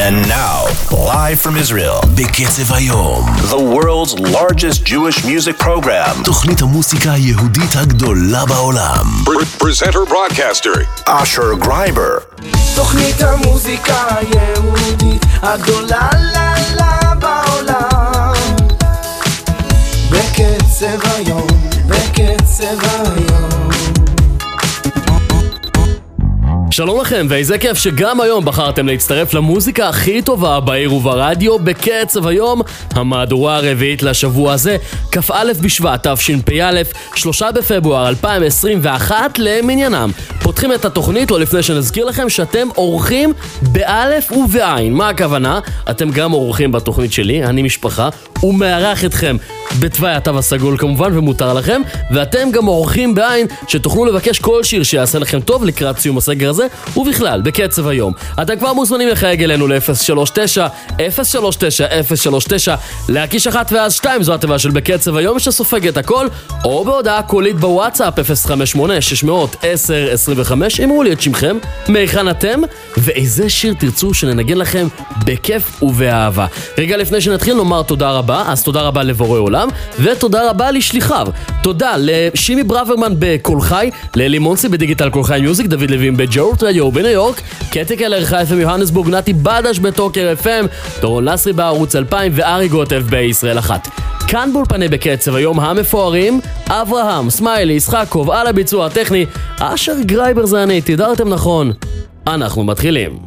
And now, live from Israel, בקצב היום. The world's largest Jewish music program. תוכנית המוסיקה היהודית הגדולה בעולם. Presenter broadcaster, Asher Greiber. תוכנית המוסיקה היהודית הגדולה בעולם. בקצב היום, בקצב היום. שלום לכם, ואיזה כיף שגם היום בחרתם להצטרף למוזיקה הכי טובה בעיר וברדיו בקצב היום, המהדורה הרביעית לשבוע הזה, כ"א בשבט תשפ"א, 3 בפברואר 2021 למניינם. פותחים את התוכנית, לא לפני שנזכיר לכם שאתם אורחים באלף ובעין. מה הכוונה? אתם גם אורחים בתוכנית שלי, אני משפחה, ומארח אתכם בתוואי התו הסגול כמובן, ומותר לכם, ואתם גם אורחים בעין שתוכלו לבקש כל שיר שיעשה לכם טוב לקראת סיום הסגר הזה, ובכלל, בקצב היום. אתם כבר מוזמנים לחייג אלינו ל-039-039-039, להקיש 1 ואז 2, זו התיבה של בקצב היום שסופג את הכל, או בהודעה קולית בוואטסאפ 058-600-1025, אמרו לי את שמכם, מהיכן אתם, ואיזה שיר תרצו שננגן לכם בכיף ובאהבה. רגע לפני שנתחיל נאמר תודה רבה, אז תודה רבה לבורא עולם, ותודה רבה לשליחיו. תודה לשימי ברוורמן בקול חי, לאלי מונסי בדיגיטל קול חי מיוזיק, דוד לוין בג'ורט רדיו בניו יורק, קטי קלר חי FM יוהנסבורג, נתי בדש בטוקר FM, דורון לסרי בערוץ 2000 וארי גוטב בישראל 1. כאן באולפני בקצב היום המפוארים, אברהם, סמיילי, ישחקוב, על הביצוע הטכני, אשר גרייבר זה אני, תדעתם נכון. אנחנו מתחילים.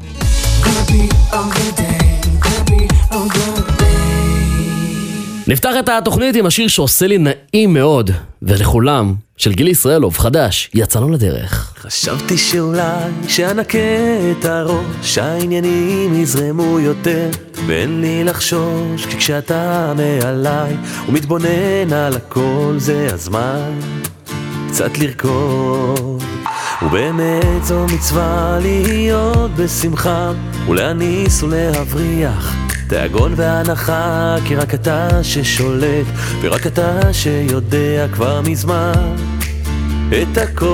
נפתח את התוכנית עם השיר שעושה לי נעים מאוד, ולכולם, של גיל ישראלוב, חדש, יצאנו לדרך. חשבתי שאולי שענקה את הראש, העניינים יזרמו יותר, ואין לי לחשוש, כי כשאתה מעליי ומתבונן על הכל, זה הזמן קצת לרקוד. ובאמת זו מצווה להיות בשמחה, ולהניס ולהבריח תיאגון והנחה, כי רק אתה ששולט, ורק אתה שיודע כבר מזמן את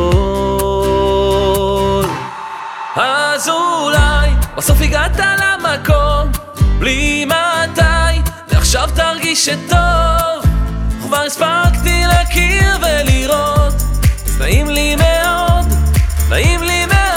הכל. אז אולי בסוף הגעת למקום בלי מתי, ועכשיו תרגיש שטוב, כבר הספקתי להכיר ולראות, אז נעים לי מאוד, נעים לי מאוד.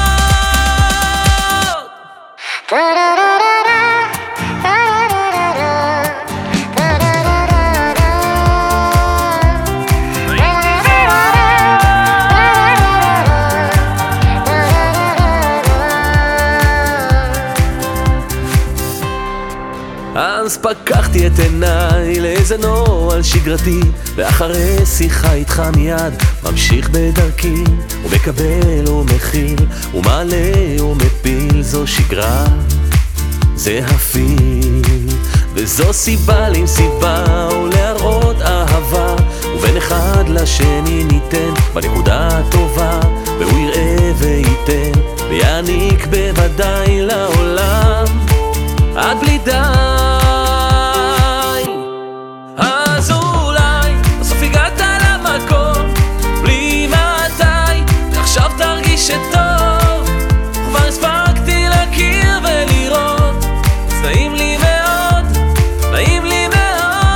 אז פקחתי את עיניי לאיזה נועל שגרתי, ואחרי שיחה איתך מיד ממשיך בדרכי, ומקבל ומכיל ומעלה ומפיל, זו שגרה, זה הפיל, וזו סיבה למסיבה ולהראות אהבה, ובין אחד לשני ניתן בנקודה הטובה, והוא יראה וייתן ויעניק בוודאי לעולם עד בלי די. אז אולי בסוף הגעת למקום בלי מתי, ועכשיו תרגיש שטוב, כבר הספקתי להכיר ולראות, אז נעים לי מאוד, נעים לי מאוד.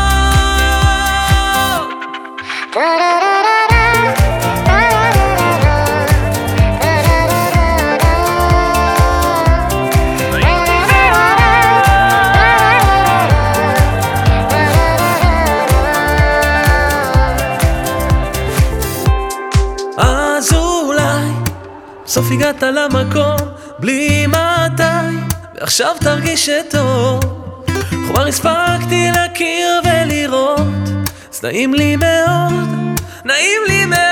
בסוף הגעת למקום בלי מתי, ועכשיו תרגיש שטוב, כבר הספקתי להכיר ולראות, אז נעים לי מאוד, נעים לי מאוד.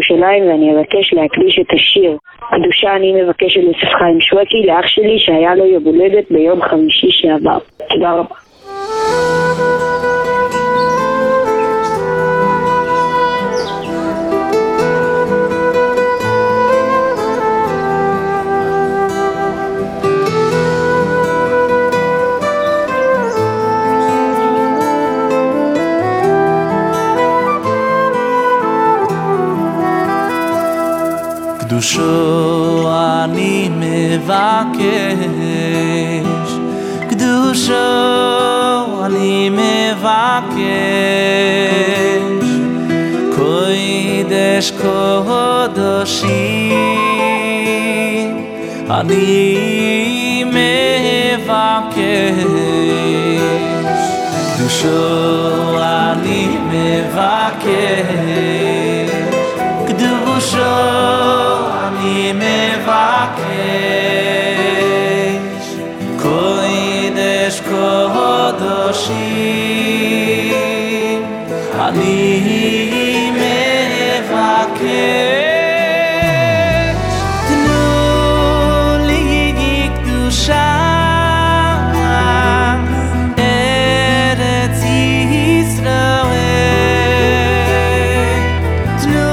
ירושלים, ואני אבקש להקדיש את השיר קדושה אני מבקשת ליוסף חיים שווקי לאח שלי שהיה לו יום הולדת ביום חמישי שעבר. תודה רבה. קדושו אני מבקש, קדושו אני מבקש, קודש קודשים אני מבקש, קדושו אני מבקש, קדושו אני מבקש, קודש קודשים אני מבקש, תנו לי קדושה ארץ ישראל, תנו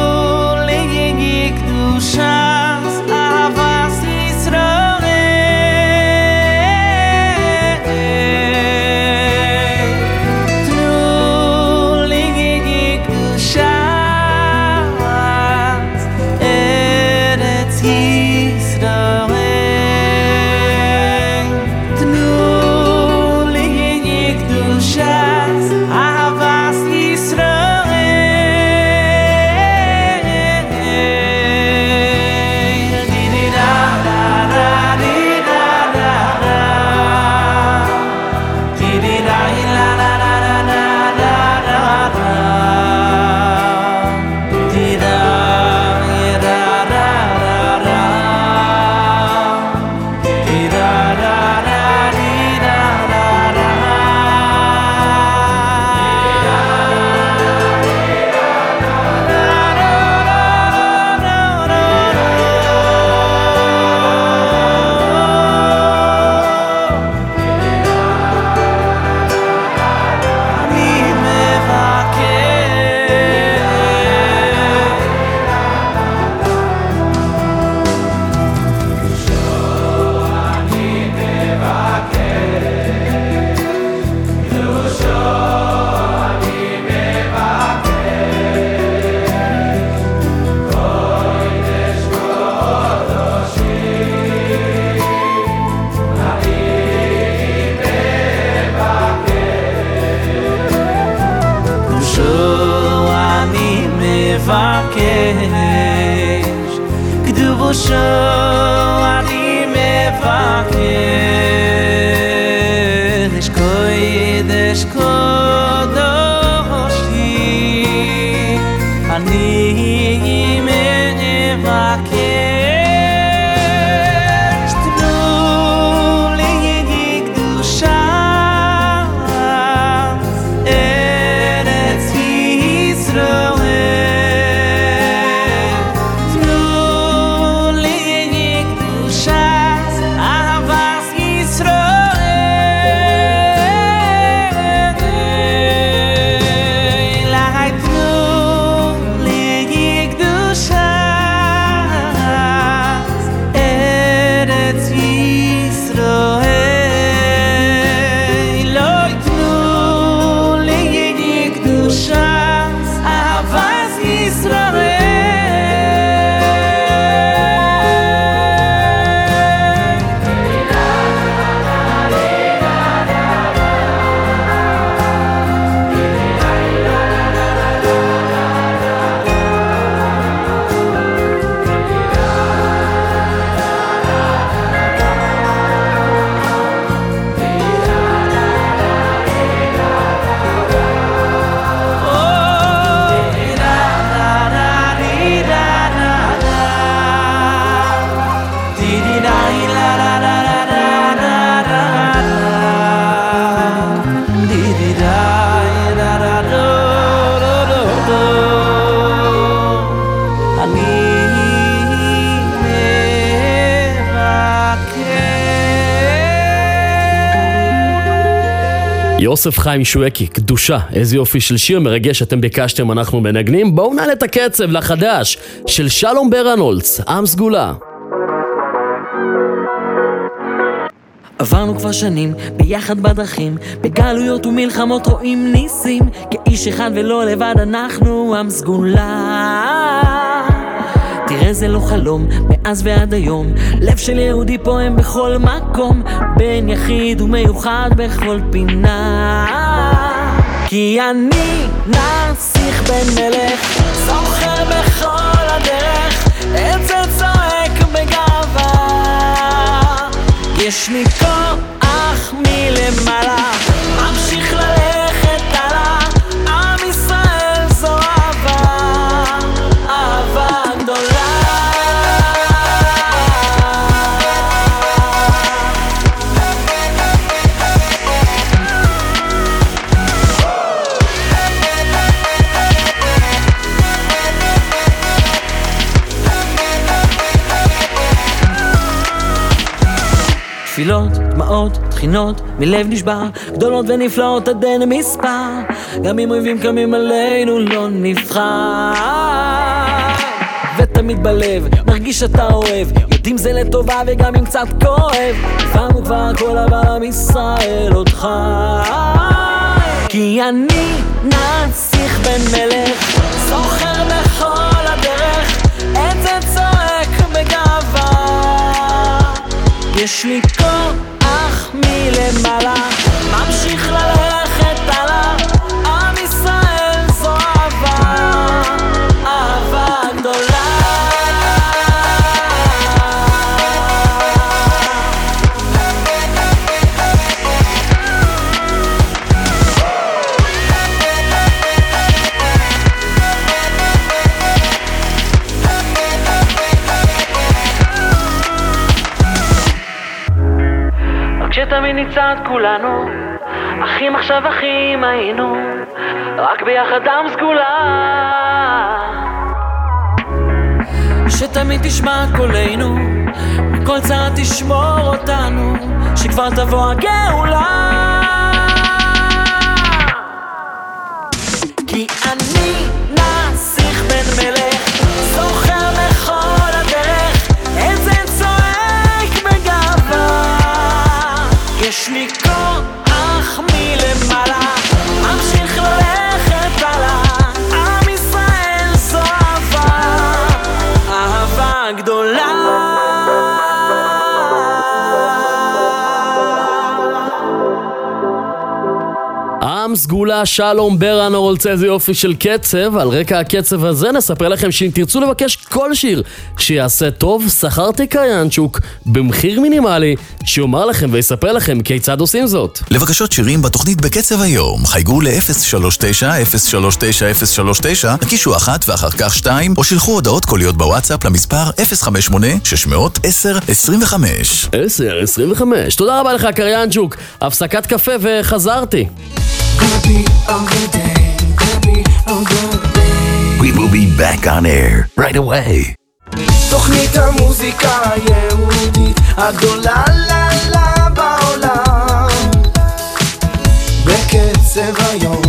לי קדושה אהבת ישראל, תנו לי קדושה ארץ ישראל, תנו לי קדושה אהבת ישראל, קדושו אני מבקש, קודש קודשים אני מבקש, תנו לי קדושה ארץ ישראל, תנו לי קדושה אהבת ישראל, יוסף חיים שווקי, קדושה, איזה יופי של שיר מרגש אתם ביקשתם, אנחנו מנגנים. בואו נעלה את הקצב לחדש של שלום ברנולץ, עם סגולה. עברנו כבר שנים ביחד בדרכים, בגלויות ומלחמות רואים ניסים, כאיש אחד ולא לבד אנחנו עם סגולה. תראה זה לא חלום, מאז ועד היום לב של יהודי פועם בכל מקום, בן יחיד ומיוחד בכל פינה. כי אני נסיך בן מלך, זוכר בכל הדרך, את זה צועק בגאווה. יש לי כוח מלמעלה, ממשיך ללכת הלאה, עם ישראל זו אהבה, אהבה גדולה. תפילות, דמעות, תחינות, מלב נשבר, גדולות ונפלאות עד אין מספר, גם אם אויבים קמים עלינו לא נבחר. ותמיד בלב, מרגיש שאתה אוהב, יודעים זה לטובה וגם אם קצת כואב, הבנו כבר הכל אבל עם ישראל עוד חי. כי אני נסיך בן מלך, זוכר בכל הדרך, את זה צועק בגאווה. יש לי כוח מלמעלה, ממשיך ללכת הלאה, עם ישראל זו אהבה, אהבה גדולה. שתמיד ניצד כולנו, אחים עכשיו אחים היינו, רק ביחד עם סגולה. שתמיד תשמע קולנו, מכל צעד תשמור אותנו, שכבר תבוא הגאולה. כי אני נסיך בן מלך, זוכר בכל הדרך, את זה צועק בגאווה. יש לי כוח מלמעלה, ממשיך ללכת הלאה, עם ישראל זו אהבה, אהבה גדולה. עם סגולה, שלום ברנולץ, איזה יופי של קצב. על רקע הקצב הזה נספר לכם שאם תרצו לבקש כל שיר שיעשה טוב, שכרתי קיינצ'וק במחיר מינימלי שיאמר לכם ויספר לכם כיצד עושים זאת. לבקשות שירים בתוכנית בקצב היום חייגו ל-039-039-039, נקישו 1 ואחר כך 2 או שילחו הודעות קוליות בוואטסאפ למספר 058-600-1025. 1025. תודה רבה לך קיינצ'וק. הפסקת קפה וחזרתי. We will be back on air right away. תוכנית המוזיקה היהודית הגדולה לה בעולם, בקצב היום.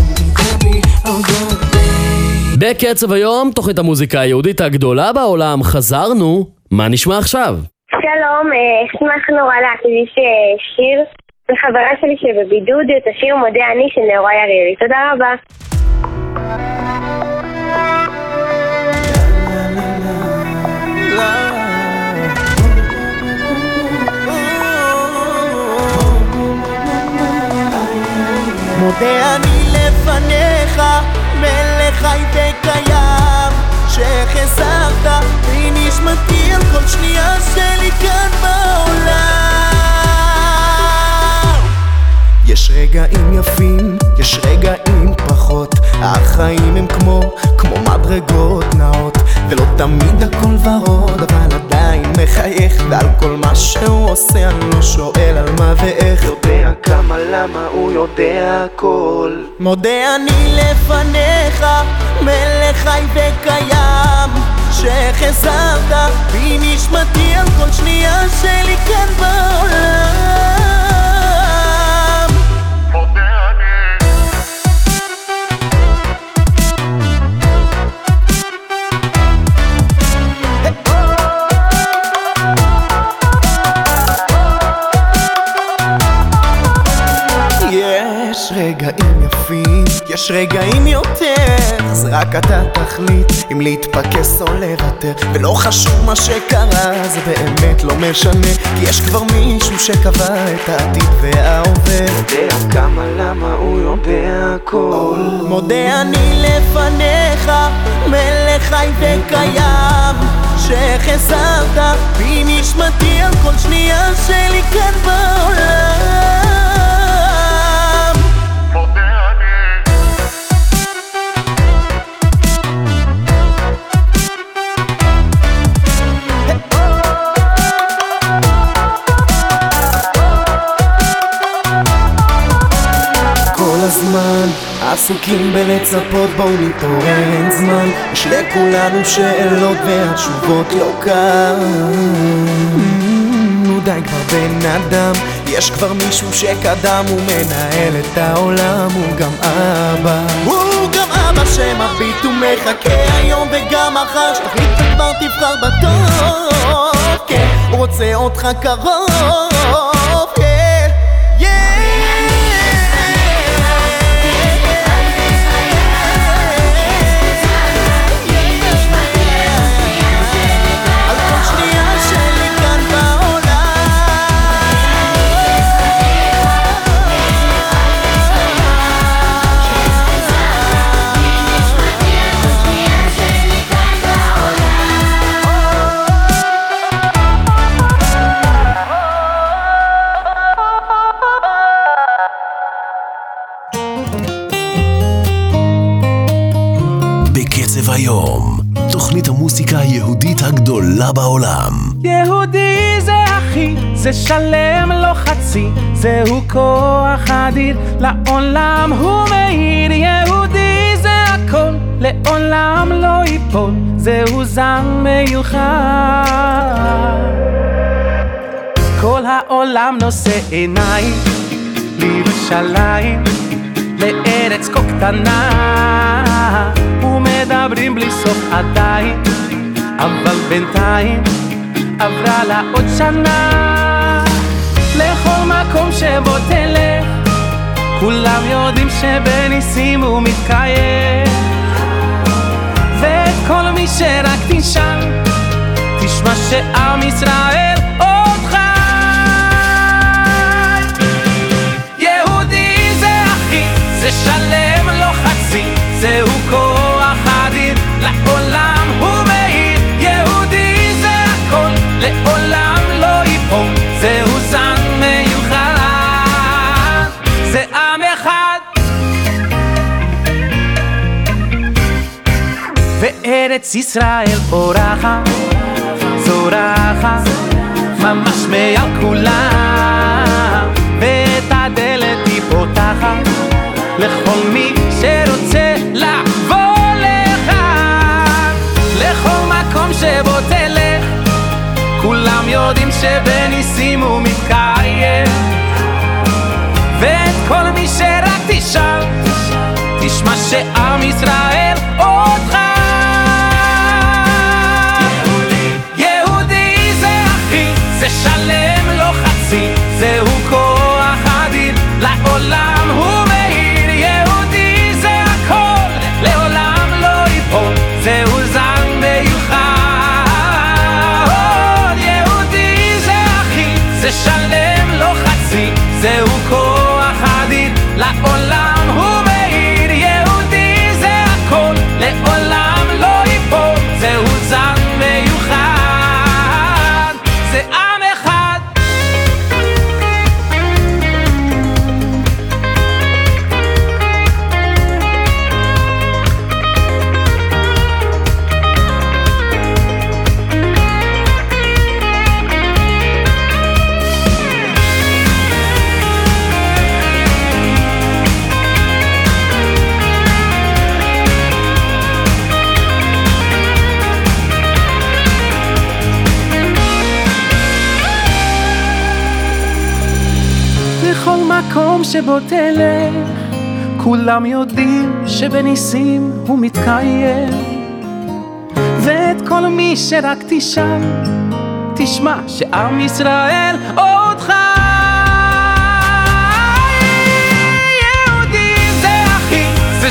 בקצב היום, תוכנית המוזיקה היהודית הגדולה בעולם. חזרנו, מה נשמע עכשיו? שלום, אשמח נורא להקדיש שיר לחברה שלי שבבידוד, את השיר מודה אני של נאורה ירירי. תודה רבה. מודה אני לפניך, מלך חי וקיים, שחזרת ונשמתי על כל שנייה שלי כאן בעולם. יש רגעים יפים, יש רגעים פחות, החיים הם כמו מדרגות נאות, ולא תמיד הכל ורוד, אבל עדיין מחייך, ועל כל מה שהוא עושה אני לא שואל על מה ואיך, יודע כמה למה הוא יודע הכל. מודה אני לפניך, מלך חי וקיים, שחזרת בי נשמתי על כל שנייה שלי כאן בעולם. מודה אני יש רגעים יותר, זה רק אתה תחליט אם להתפקס או לוותר, ולא חשוב מה שקרה, זה באמת לא משנה, כי יש כבר מישהו שקבע את העתיד והעובר. יודע כמה למה הוא יודע הכל, מודה אני לפניך, מלך חי וקיים, שחזרת בי נשמתי על כל שנייה שלי כאן בעולם. הזמן עסוקים בלצפות, בואו נתעורר, אין זמן, יש לכולנו שאלות והתשובות לא כאן. די כבר בן אדם, יש כבר מישהו שקדם, הוא מנהל את העולם, הוא גם אבא, הוא גם אבא שמביט ומחכה היום וגם מחר, שתחליט וכבר תבחר בטוב, כן, הוא רוצה אותך קרוב, כן. בקצב היום, תוכנית המוסיקה היהודית הגדולה בעולם. יהודי זה אחי, זה שלם לא חצי, זהו כוח אדיר, לעולם הוא מאיר. יהודי זה הכל, לעולם לא ייפול, זהו זן מיוחד. כל העולם נושא עיניים לירושלים, לארץ כה קטנה, ומדברים בלי סוף עדיין, אבל בינתיים עברה לה עוד שנה. לכל מקום שבו תלך, כולם יודעים שבניסים הוא מתקיים, ואת כל מי שרק תשאל, תשמע שעם ישראל עוד חי. יהודי זה אחי, זה שלם לא חצי, זהו כוח אדיר, לעולם הוא מאיר. יהודי זה הכל, לעולם לא ייפול, זהו זן מיוחד, זה עם אחד. וארץ ישראל אורחת, זורחת, ממש מעל כולם, ואת הדלת היא פותחת לכל מי שרוצה לבוא לכאן. לכל מקום שבו תלך, כולם יודעים שבניסים הוא מתקיים, ואת כל מי שרק תשאל, תשמע שעם ישראל עוד חי. יהודי זה אחי, זה שלם לא חצי, זהו כוח אדיר, לעולם הוא מאיר. יהודי זה הכל, לעולם לא ייפול, זהו זן מיוחד. יהודי זה אחי, זה שלם לא חצי, זהו כוח אדיר, לעולם הוא מאיר. יהודי זה הכל, לעולם לא ייפול, זהו זן מיוחד, זה עם אחד. בכל מקום שבו תלך, כולם יודעים שבניסים הוא מתקיים, ואת כל מי שרק תשאל, תשמע שעם ישראל עוד חי. יהודי זה אחי, זה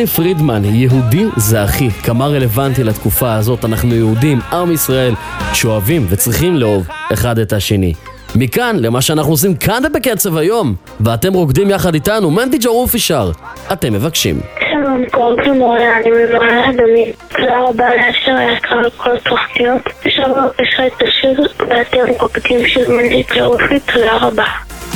דני פרידמן, יהודי זה אחי, כמה רלוונטי לתקופה הזאת. אנחנו יהודים, עם ישראל, שאוהבים וצריכים לאהוב אחד את השני. מכאן למה שאנחנו עושים כאן בקצב היום, ואתם רוקדים יחד איתנו. מנדי ג'רופי שר, אתם מבקשים. שלום, קוראים לי מוריה, אני ממעלה אדומים. תודה רבה לאשר היקר על כל התוכניות. עכשיו בבקשה את השיר ואתם רוקדים של מנדי ג'רופי. תודה רבה.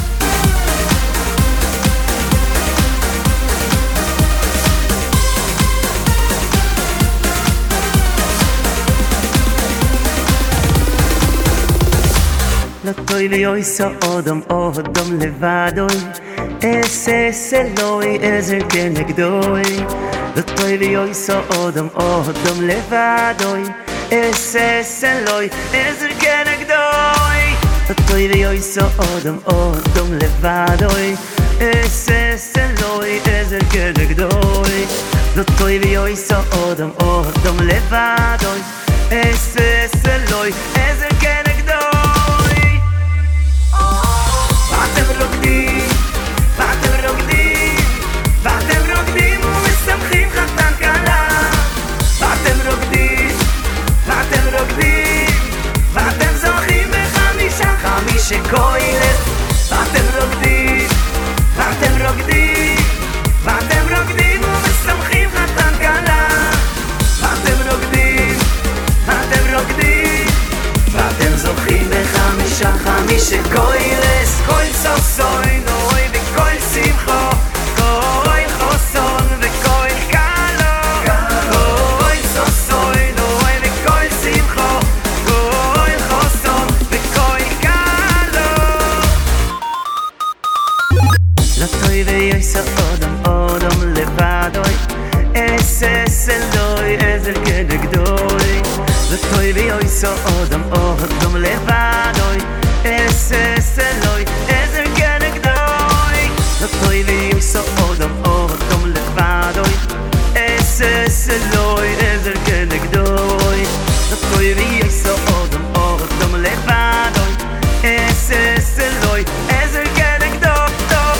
לא טוי ויועסו אודם לבדוי אס אלוהי עזר כנגדוי לא טוי ויועסו אודם לבדוי אס אלוהי עזר כנגדוי לא טוי ויועסו אודם לבדוי אס אלוהי עזר כנגדוי לא טוי ויועסו אודם לבדוי אס אלוהי עזר כנגדוי ואתם רוקדים ומשמחים חתן כלה ואתם רוקדים ואתם זוכים בחמישה כוילת ואתם רוקדים ומשמחים חתן כלה ואתם רוקדים ואתם זוכים בחמישה כוילת כל סוסוי נוי וכל שמחו כל חוסון וכל קלו כל סוסוי נוי וכל שמחו כל חוסון וכל קלו לא טוי ויועסו אודם לבדוי אס אלוהי עזר כנגדוי לא טוי ויועסו אודם לבדוי אס אלוהי עזר כנגדוי לא טוי ויועסו אודם לבדוי אס אלוהי עזר כנגדוי לא טוי ויועסו אודם לבדוי אס אלוהי עזר כנגדוי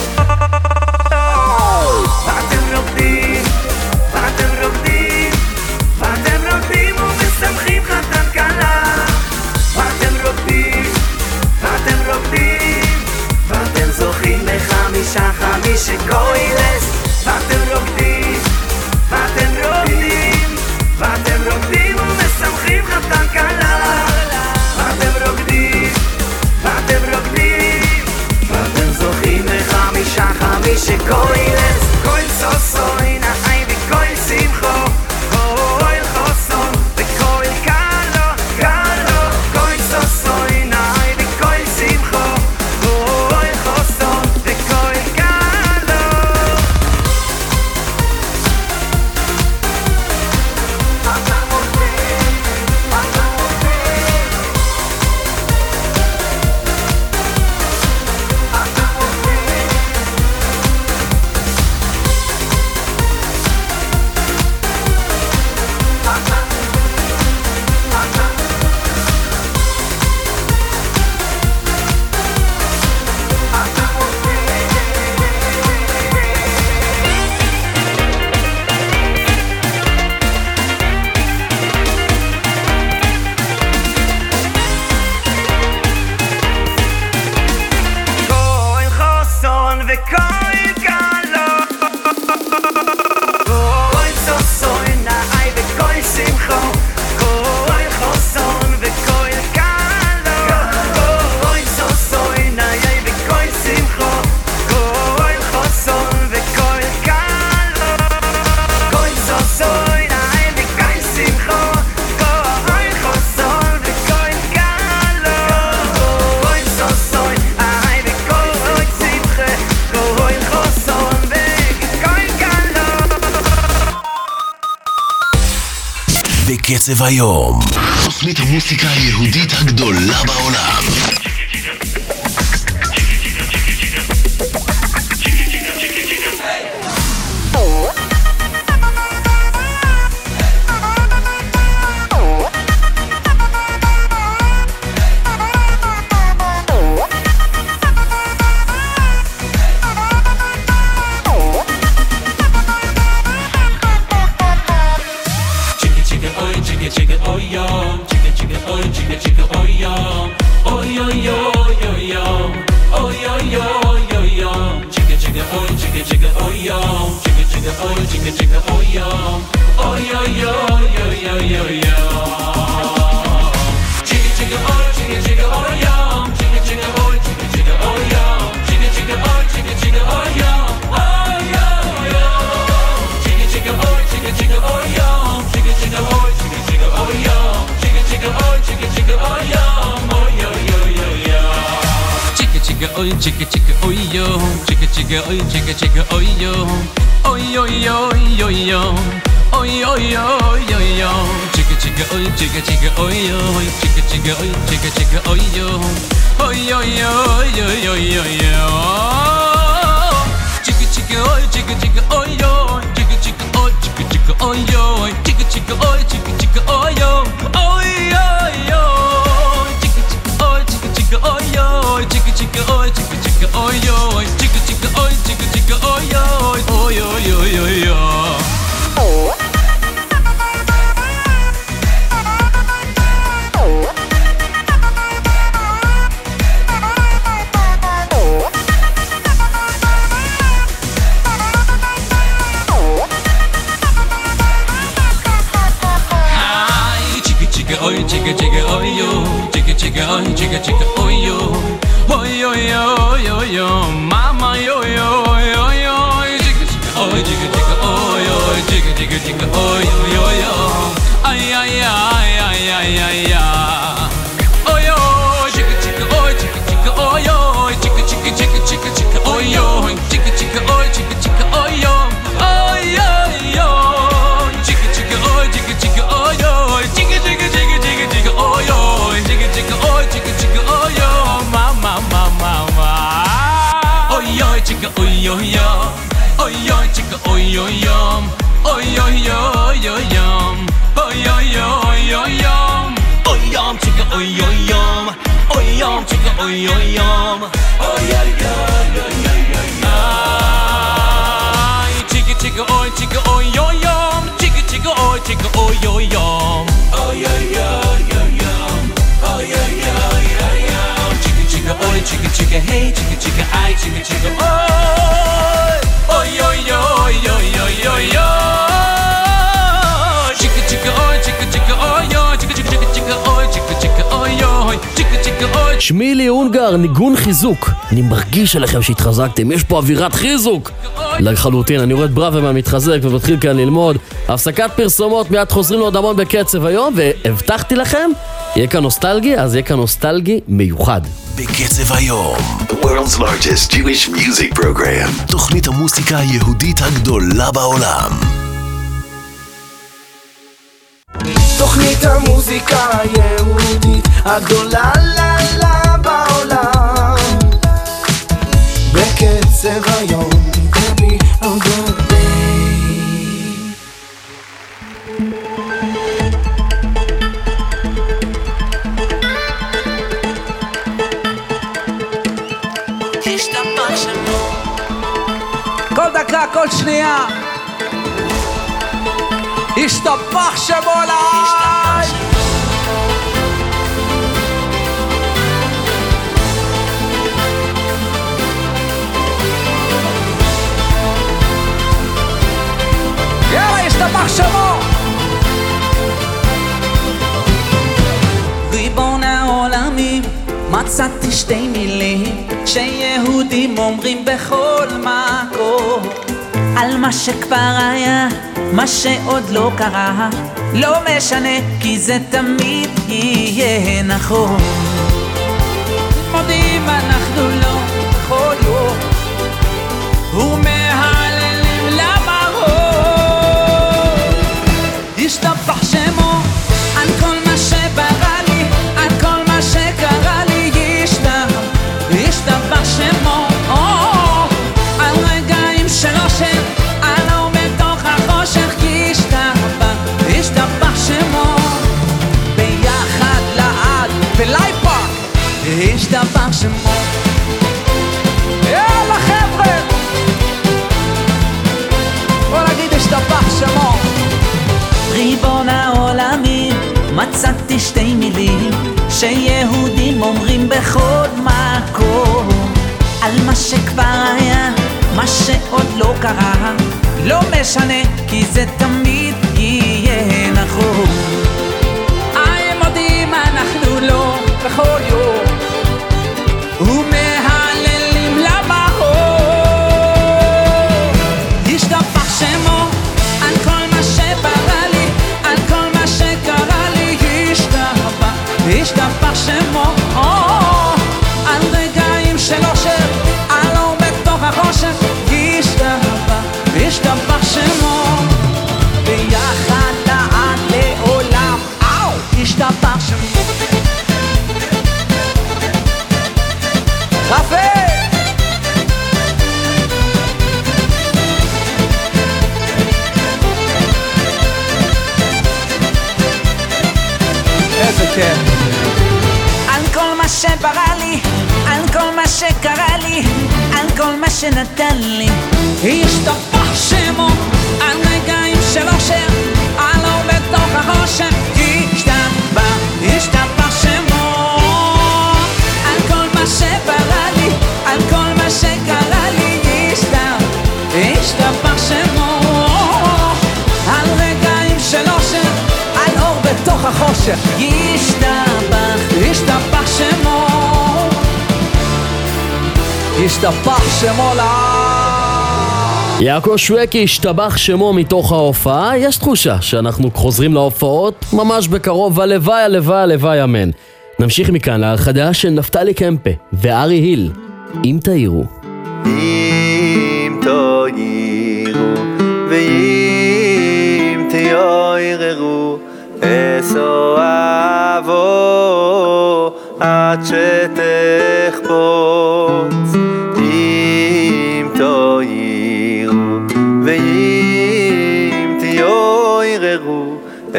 ואתם רוקדים ומשמחים חתן כלה ואתם רוקדים ואתם זוכים בחמישה כוילס ואתם רוקדים ומשמחים חתן כלה ואתם רוקדים ואתם זוכים בחמישה כוילס כל סוסוי נעי וכל שמחו כל חוסון וכל קלו כל סוסוי נעי וכל שמחו כל חוסון וכל קלו בקצב היום, תוכנית המוסיקה היהודית הגדולה בעולם. chicka chicka oh yum, chicka chicka oh yum, oh yo yo yo yo yo yo. Chicka chicka oh yum, chicka chicka oh yum, chicka chicka oh yum, oh yo yo. Chicka chicka oh yum, chicka chicka oh yum, chicka chicka oh yum, oh yo yo yo yo. Chicka chicka oh yo, chicka chicka oh yo, oh yo yo yo yo, oh yo yo yo yo. Chicka chicka oh yo, chicka chicka oh yo, oh yo yo yo yo yo yo. Chicka chicka oh yo, chicka chicka oh yo, chicka chicka oh yo, chicka chicka oh yo, oh yo yo. Chicka chicka oh yo, chicka chicka oh yo, chicka chicka oh yo, oh yo yo yo yo. Oi chicka chicka oh yo, chicka chicka oh yo, oh yo yo yo yo, mama yo yo yo yo. Chicka chicka oh yo, chicka chicka oh yo yo yo, ay ay ay ay ay ay ay. Oh yo, chicka chicka oh yo, chicka chicka oh yo, chicka chicka oh yo, oh yo yo. Chicka chicka oh yo, chicka chicka oh yo, chicka chicka oh yo, mama mama mama. Oh yo chicka oh yo yo, oh yo chicka oh yo yo, oh yo yo yo yo, oh yo yo yo yo, oh yum chicka oh yo yo, oh yum chicka oh yo yo, oh yo yo yo yo yo yo. Chicka chicka oh yo yo, chicka chicka oh yo yo, oh yo yo yo yo. Oh yeah yeah yeah yeah. Chicka chicka oi chicka chicka hey chicka chicka I chicka chicka oi. Oh yo yo yo yo yo yo. Chicka chicka oi yo chicka chicka oi yo chicka chicka oi. שמילי אונגר, ניגון חיזוק. אני מרגיש עליכם שהתחזקתם, יש פה אווירת חיזוק לחלוטין. אני רואה את בראבמה מתחזק ומתחיל כאן ללמוד. הפסקת פרסומות, מיד חוזרים לעוד המון בקצב היום, והבטחתי לכם יהיה כאן נוסטלגי, אז יהיה כאן נוסטלגי מיוחד. בקצב היום, the world's largest Jewish music program, תוכנית המוסיקה היהודית הגדולה בעולם. תוכנית המוזיקה היהודית הגדולה בעולם. בקצב היום, happy on the day. כל דקה, כל שנייה השתפך שמו עליי. יאללה, השתפך שמו. ריבון העולמים, מצאתי שתי מילים שיהודים אומרים בכל מקום על מה שכבר היה, מה שעוד לא קרה, לא משנה כי זה תמיד יהיה נכון. מודים אנחנו לא כל יום ומהללים למרום. השתפך שמו על כל מה שברא לי, על כל מה שקרה לי. השתפך שמו על רגעים שלא שם, על האור בתוך החושך. השתפך שמו ביחד לעד בלייפה. השתפך שמו. יאללה חבר'ה, בוא נגיד השתפך שמו. ריבון העולמים, מצאתי שתי מילים שיהודים אומרים בכל מקום על מה שכבר היה, מה שעוד לא קרה לא משנה, כי זה תמיד יהיה נכון. הם מודים אנחנו לא בכל יום ומהללים למאור. ישתבח שמו על כל מה שברא לי, על כל מה שקרה לי. ישתבח שמו על רגעים של אושר, על אור בתוך החושך. ישתבח שמו ביחד לעד לעולם. ישתבח שמו. רפה איזה כיף. על כל מה שברא לי, על כל מה שקרה לי, על כל מה שנתן לי. ישתבח שמו על רגעים של אושר, על אור בתוך החושך. ישתבח שמו על כל מה שברא לי, על כל מה שקרה לי. ישתבח שמו על רגעים של אושר, על אור בתוך החושך. ישתבח שמו. ישתבח שמו יעקב שווקי, השתבח שמו מתוך ההופעה. יש תחושה שאנחנו חוזרים להופעות ממש בקרוב, הלוואי, הלוואי, הלוואי, אמן. נמשיך מכאן להרחדה של נפתלי קמפה וארי היל, אם תאירו. אם תאירו ואם תאיררו, אסואבו עד שתחפוץ. אם תאירו ואם תאיררו,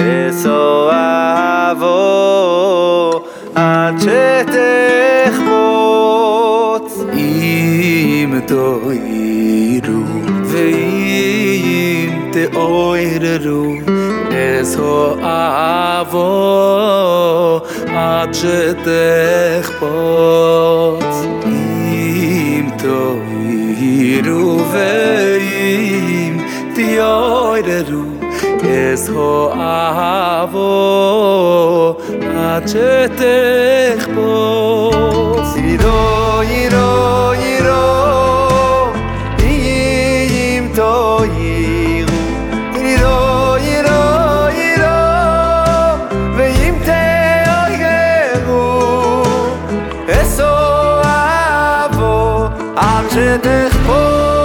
אסואבו עד שתחפוץ. אם תאירו ואם תאיררו, אסואבו עד שתחפוץ. אם תאירו ואם תאיררו, אסואבו עד שתחפוץ. ירו ירו ירו אם תאירו, ירו ירו ירו ואם תאירו, אסואבו עד שתחפוץ.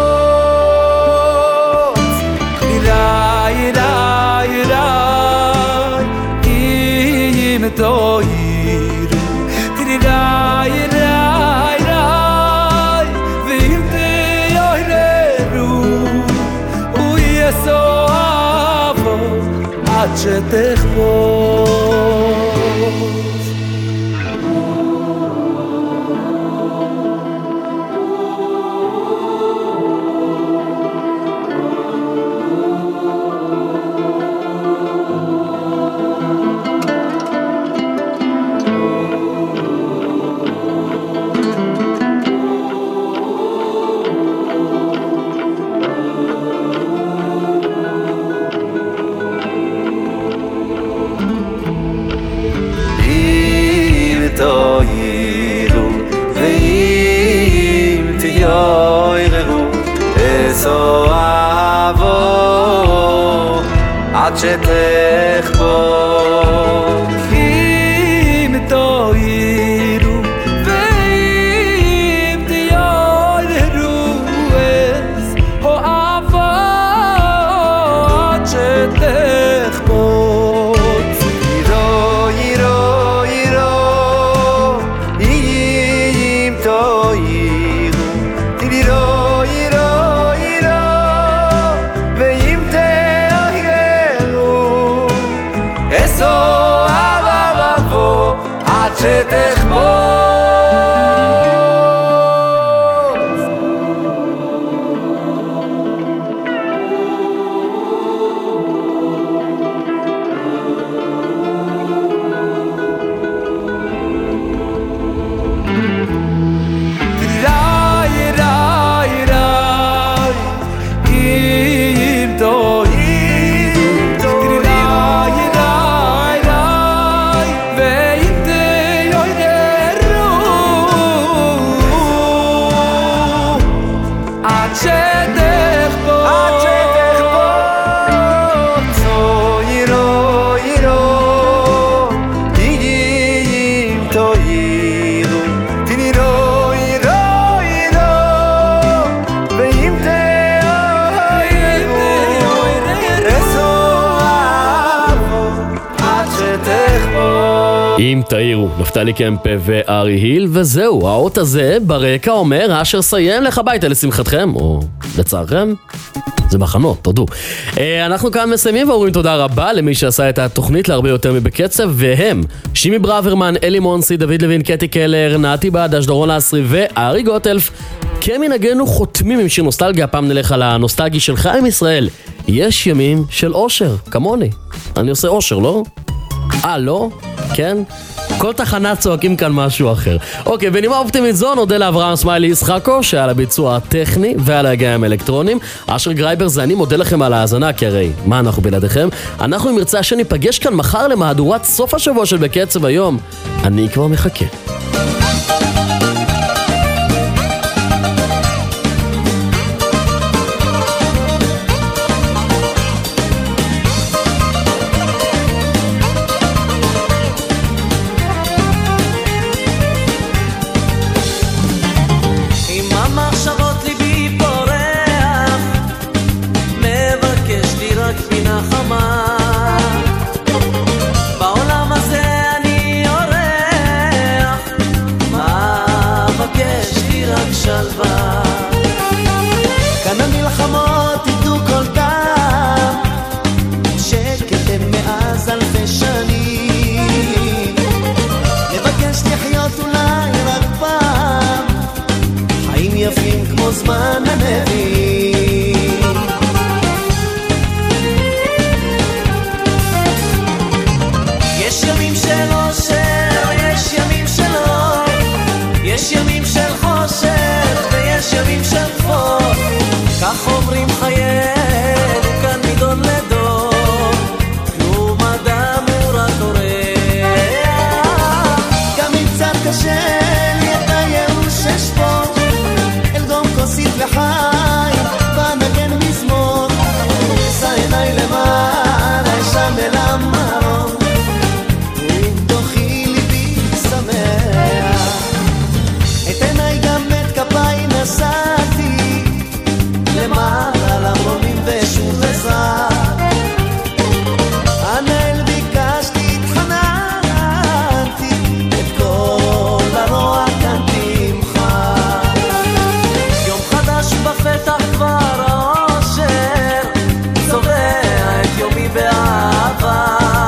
תאירו, תיראי ראי ראי, ואם תאירו, הוא יסואבו עד שתחפוץ. תאירו ואם תאיררו, אסואבו עד שתחפוץ. אם תאירו ואם תאיררו, אסואבו עד שתחפוץ. ירו ירו ירו אם תאירו, תירו ירו ירו ואם תאירו, אסואבו עד שתחפוץ. אם תאירו, נפתלי קמפה וארי היל, וזהו, האות הזה ברקע אומר אשר סיים לך ביתה לשמחתכם, או לצערכם. זה מחנות, תודו. אנחנו כאן מסיימים ואומרים תודה רבה למי שעשה את התוכנית להרבה יותר מבקצב, והם שימי ברוורמן, אלי מונסי, דוד לוין, קטי קלר, נתי בדש, דורון לאסרי וארי גוטלף. כמנהגנו חותמים עם שיר נוסטלגיה, הפעם נלך על הנוסטלגי של חיים ישראל. יש ימים של אושר, כמוני. אני עושה אושר, לא? לא? כן? כל תחנה צועקים כאן משהו אחר. אוקיי, בנימה אופטימית זו נודה לאברהם סמיילי ישחקו שעל הביצוע הטכני ועל ההגעים האלקטרונים. אשר גרייבר זה אני מודה לכם על ההאזנה, כי הרי מה אנחנו בלעדיכם? אנחנו עם מרצה שניפגש כאן מחר למהדורת סוף השבוע של בקצב היום. אני כבר מחכה. זמן הנביא יש ימים של אושר, יש ימים של אור, יש ימים של חושך ויש ימים של כפור. כך אומרים חיינו כאן מדור לדור, כלום אדם הוא רק אורח. גם אם קצת קשה לי את הייאוש אשפוט כוסית לחיים ונגן מזמור, שא עיניי למעלה שם אל המרום ובתוכי ליבי שמח. את עיניי גם את כפיי נשאתי למעלה למרומים ושוב עזרה. הנאל ביקשתי, התחננתי, את כל הרוע קנתי ממך. בפתח כבר האושר צובע את יומי באהבה,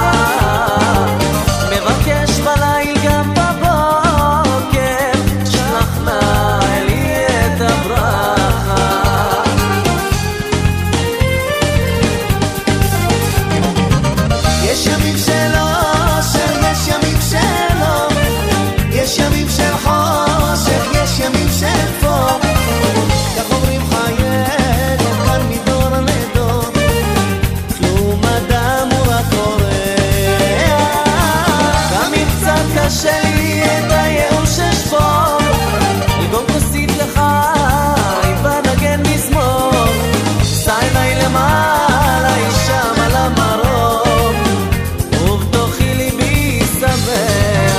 מבקש בליל גם בבוקר שלח נא אלי את הברכה. יש ימים של אושר, יש ימים של אור, יש ימים של חושך, יש ימים של פור. כך אומרים חיינו כאן מדור לדור, כלום אדם הוא רק אורח. גם אם קצת קשה לי את הייאוש אשפור, לגון כוסית לחיים ונגן מזמור, שא עיניי למעלה הישם על המרום ובתוכי ליבי שמח.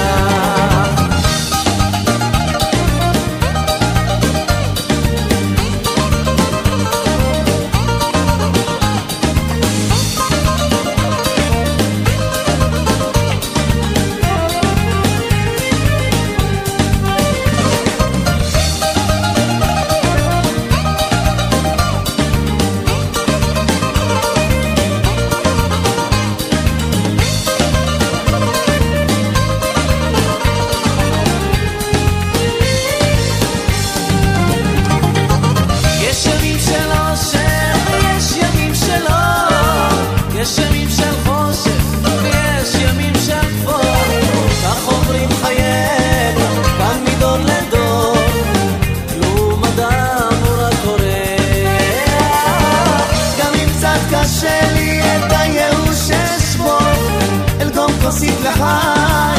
יש ימים של חושך ויש ימים של כפור. כך אומרים חיינו כאן מדור לדור, כלום אדם הוא רק אורח. גם אם קצת קשה לי את הייאוש אשפוט, אל גום כוסית לחיים